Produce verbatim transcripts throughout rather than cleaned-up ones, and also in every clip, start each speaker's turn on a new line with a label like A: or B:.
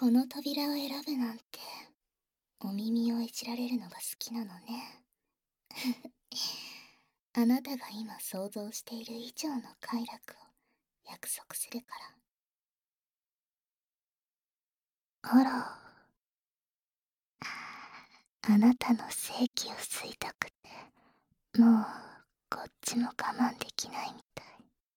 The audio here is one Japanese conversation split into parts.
A: この扉を選ぶなんて、お耳をいじられるのが好きなのね。あなたが今想像している以上の快楽を約束するから。あら、あなたの性器を吸いたくて、もうこっちも我慢できないみたい。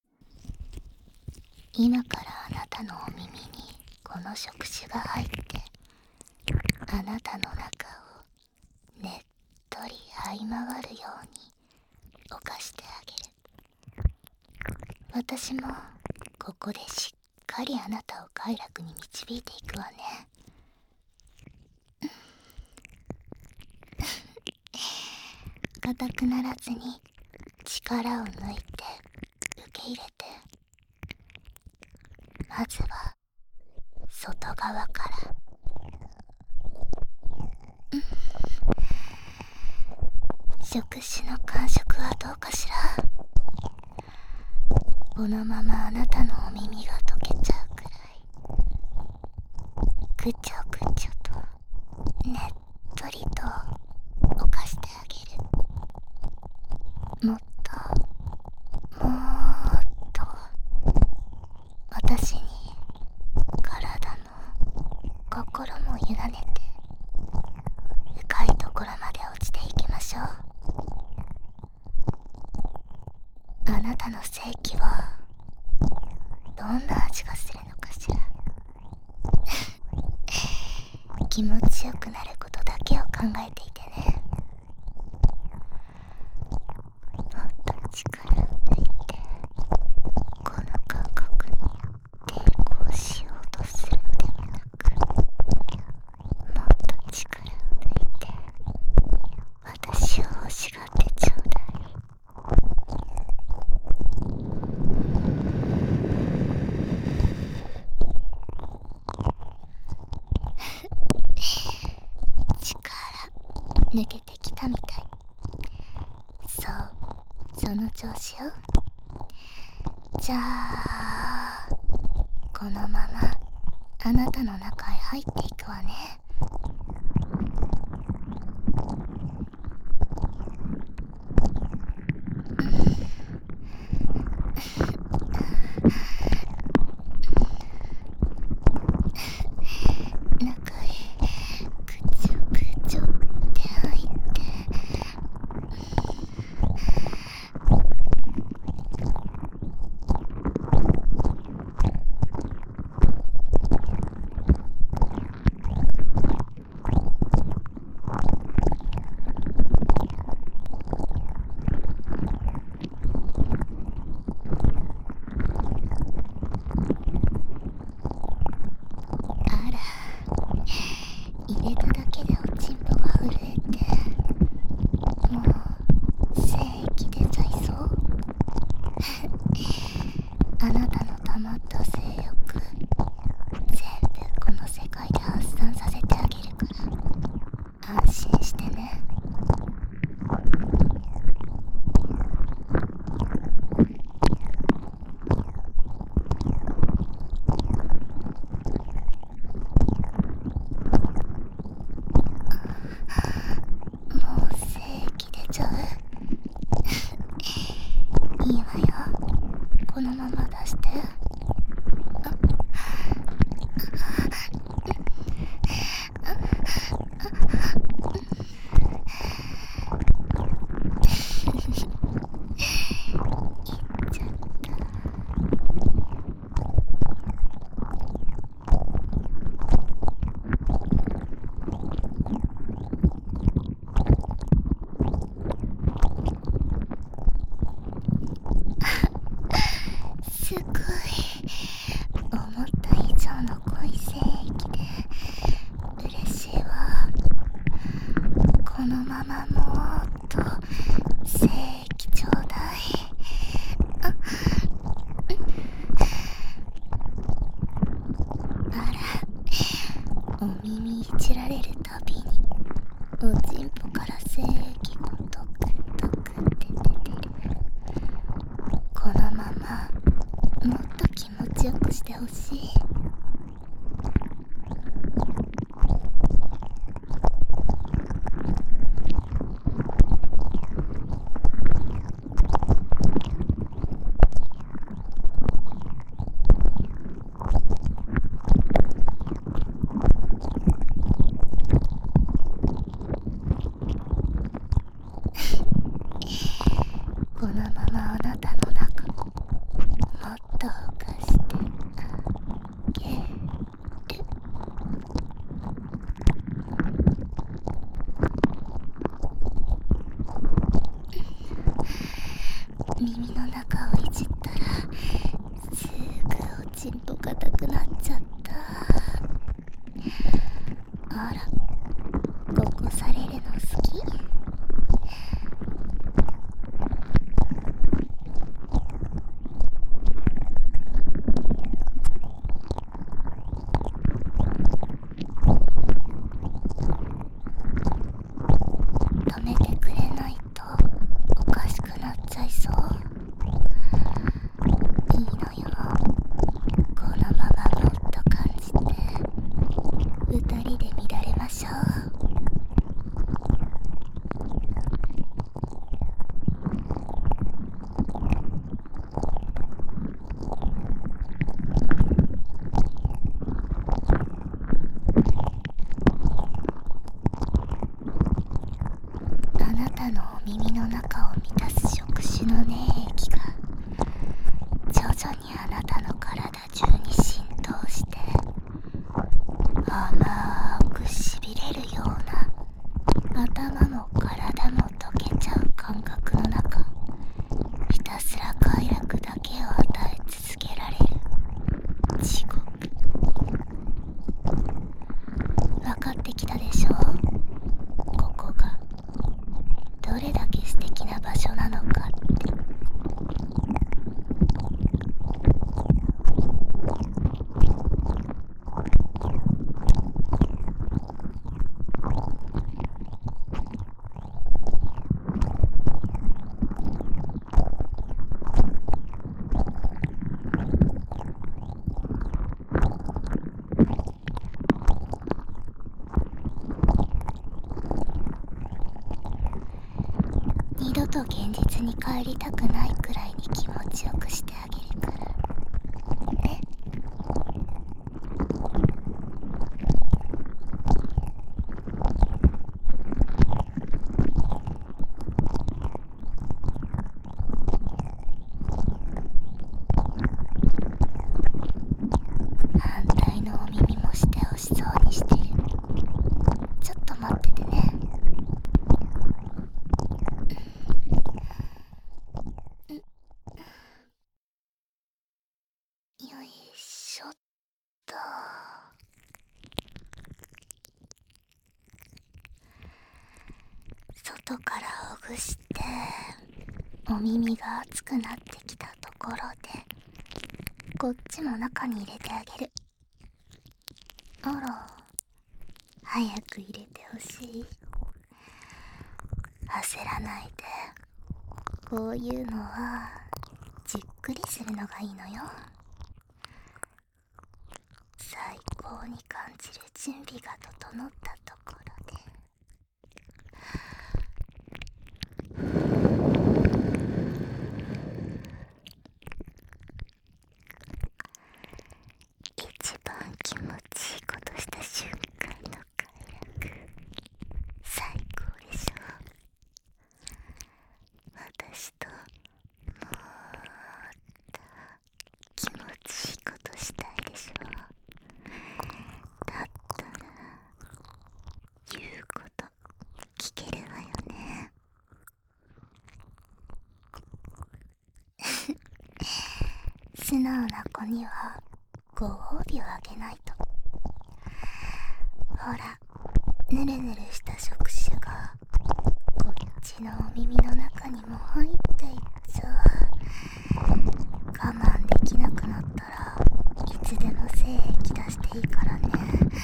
A: 今からあなたのお耳にこの触手が入って、あなたの中をねっとり這い回るように犯してあげる。私もここでしっかりあなたを快楽に導いていくわね。硬くならずに力を抜いて受け入れて、まずは外側から。触手の感触はどうかしら。このままあなたのお耳が溶けちゃうくらい、ぐちょぐちょとねっとりと犯してあげる。もっともーっと私に体も心も委ねて、深いところまで落ちていきましょう。あなたの性器はどんな味がするのかしら。気持ちよくなることだけを考えていてね。もっと力を抜いて、この感覚に抵抗しようとするのではなく、もっと力を抜いて私を欲しがってちょうだい。力抜けてきたみたい。そう、その調子よ。じゃあこのままあなたの中へ入っていくわね。中へぐちょぐちょって入って、あら、入れただけでおちんぽが震えて、もう精液出ちゃいそう。あなたの溜まった性欲、全部この世界で発散させてあげるから、安心してね。もう精液出ちゃう。いいわよ、このまま出して。すごい、思った以上の濃い精液で嬉しいわ。このままもっと精液ちょうだい。ああら、お耳いじられるたびにおちんぽから精液がトクトクって出てる。このままもっと気持ちよくしてほしい。 しんぽ硬くなっちゃった。あら、ここされるの好き？止めてくれないとおかしくなっちゃいそう。いいのよ、このままもっと感じて二人で乱れましょう。あなたのお耳の中を満たす触手の粘液が徐々にあなたの体中に浸透して甘くしびれるような、頭も体も溶けちゃう感覚の中、ひたすら快楽だけを与え続けられる地獄。分かってきたでしょ？ここがどれだけ素敵な場所なのかって。二度と現実に帰りたくないくらいに気持ちよくしてあげるからね。反対のお耳もしてほしそうにしてる。ちょっと待っててね。よいしょっと。外からほぐしてお耳が熱くなってきたところでこっちも中に入れてあげる。あら、早く入れてほしい。焦らないで、こういうのはじっくりするのがいいのよ。最高に感じる準備が整ったところで一番気持ちいいことした瞬間の快楽、最高でしょ。私ともっと気持ちいいことしたいでしょ。だったら言うこと聞けるわよね。素直な子にはご褒美をあげないと。ほら、ぬるぬるした触手がこっちのお耳の中にも入っていっちゃう。我慢できなくなったらいつでも精液出していいからね。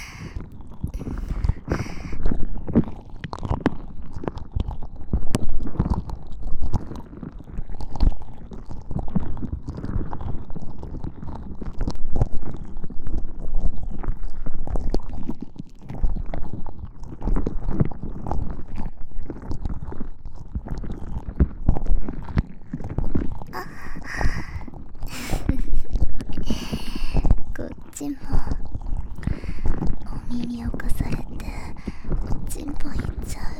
A: こっちもお耳をかされておちんぽいっちゃ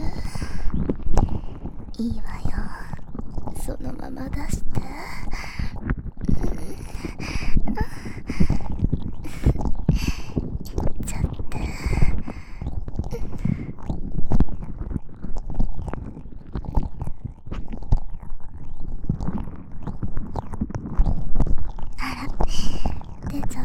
A: う。いいわよ、そのまま出して。いっちゃって。あら、出ちゃ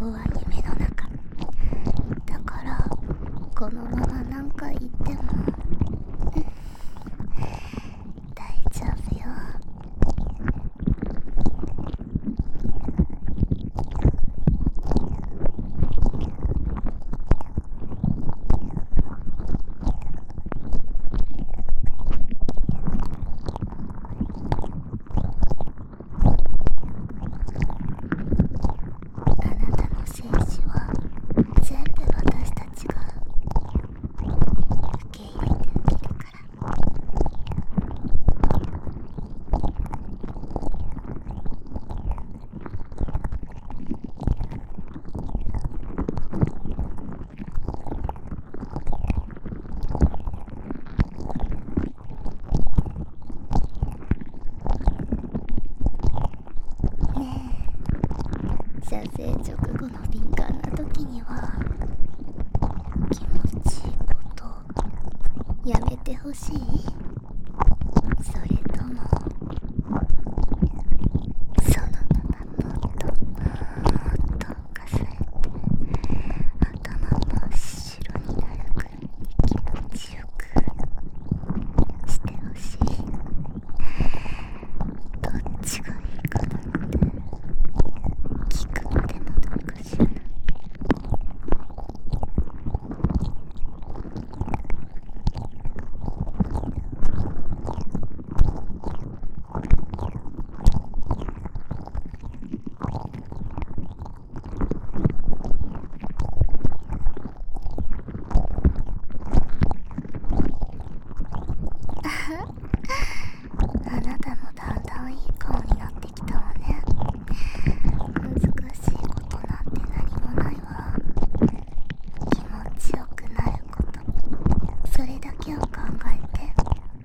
A: は夢の中だから、このまま何回言っても大丈夫よ。あなたの精子は全部私たちが受け入れてあげるから。ねえ、射精直後の敏感な時には気持ちいいことやめてほしい？それともそのままもっともっとかされて頭真っ白になるくらいに気持ちよくしてほしい？どっちがいいかなんて聞くまでもないかしら。あなたもだんだんいい顔になってきたわね。難しいことなんて何もないわ。気持ちよくなること、それだけを考えて。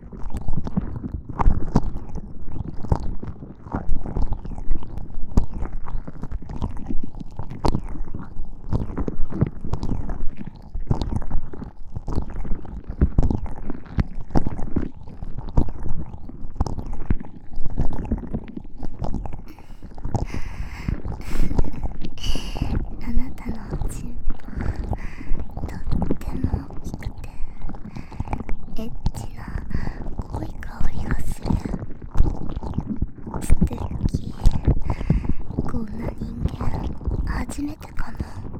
A: あなたのおちんぽとっても大きくてエッチな濃い香りがする。素敵。こんな人間初めてかも。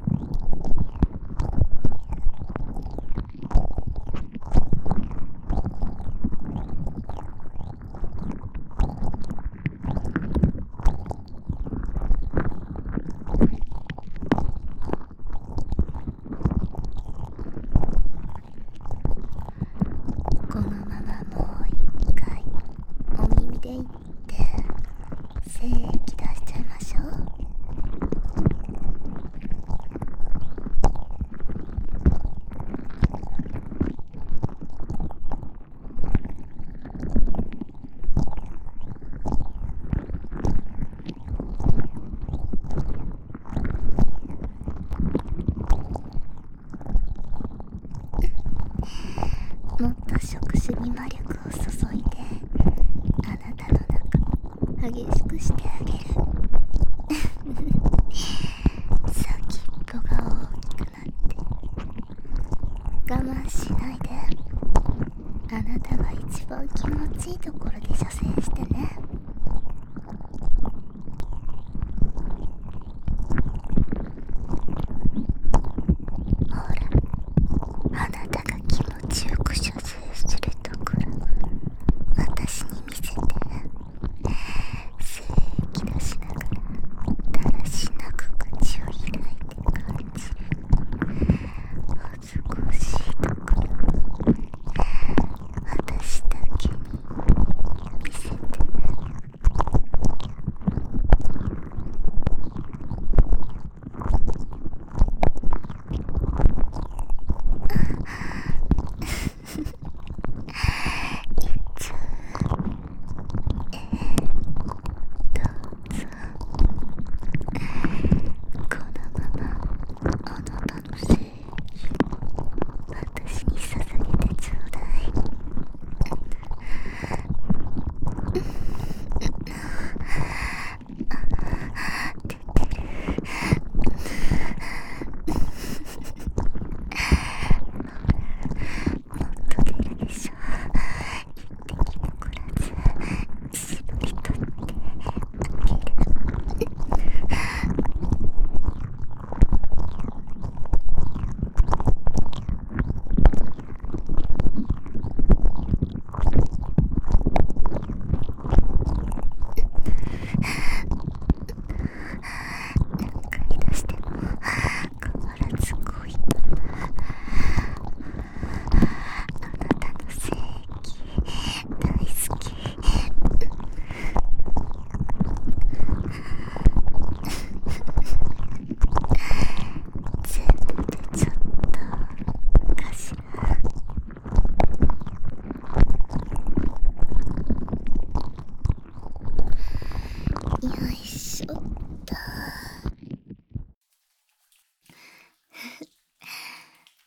A: このままもう一回お耳で言って精液出しちゃいましょう。もっと触手に魔力を注いであなたの中激しくしてあげる。先っぽが大きくなって我慢しないで。あなたが一番気持ちいいところで射精してね。ほら、あなたが気持ちよく射精するところ私に見せて。精液出しながらだらしなく口を開いて感じる恥ずかしいところ私だけに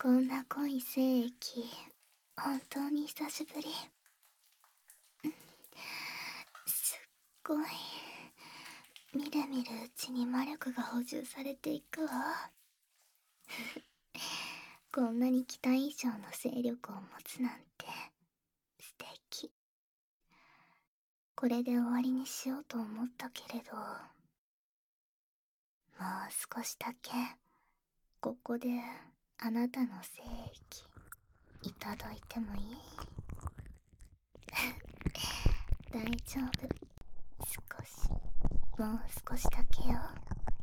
A: こんな濃い精液本当に久しぶり。すっごい。みるみるうちに魔力が補充されていくわ。こんなに期待以上の勢力を持つなんて素敵。これで終わりにしようと思ったけれど、もう少しだけここであなたの精液いただいてもいい？大丈夫。少し、もう少しだけよ。